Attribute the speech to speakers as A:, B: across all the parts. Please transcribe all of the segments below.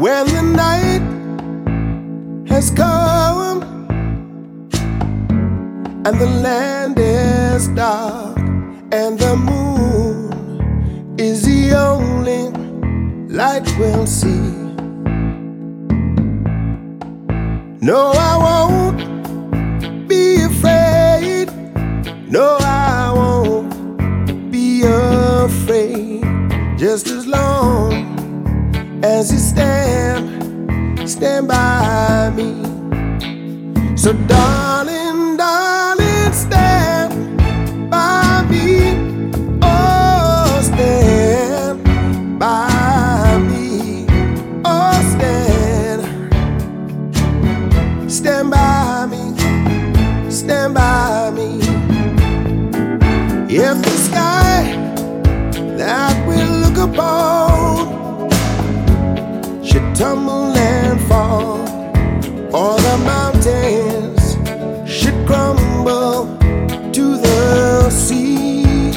A: When the night has come and the land is dark and the moon is the only light we'll see. No, I won't be afraid. No, I won't be afraid. Just as long as you stand by me. So darling, darling, stand by me. Oh, stand by me. Oh, stand by me. Stand by me. If the sky that we look upon should tumble and fall, or the mountains should crumble to the sea,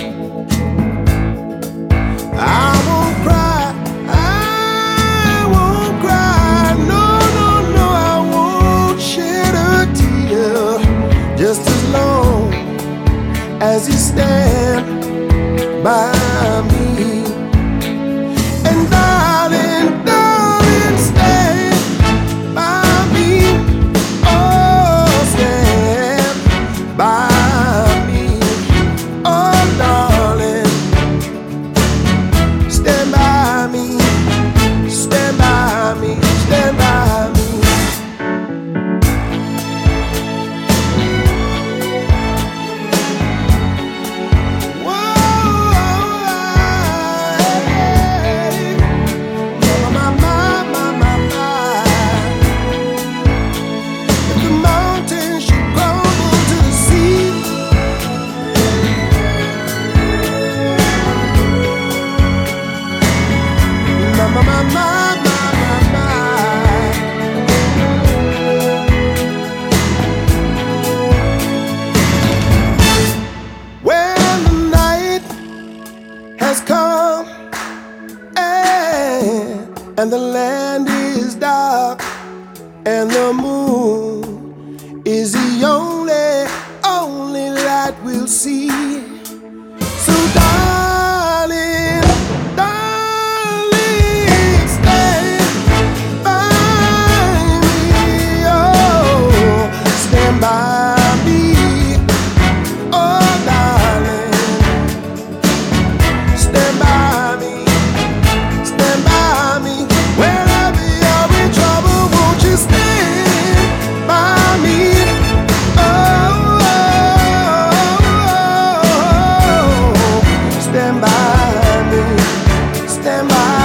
A: I won't cry, I won't cry, no, no, no, I won't shed a tear, just as long as you stand by me. And darling, darling, stand by me. Oh, stand by me. Oh, darling, stand by me. Stand by me. Stand by me. When the night has come and the land is dark and the moon is the only light we'll see. So darling, darling, stand by me. Oh, stand by me. Oh, darling, stand by me. Stand by me. Wherever you're in trouble, won't you stand by me? Oh, stand by me. Stand by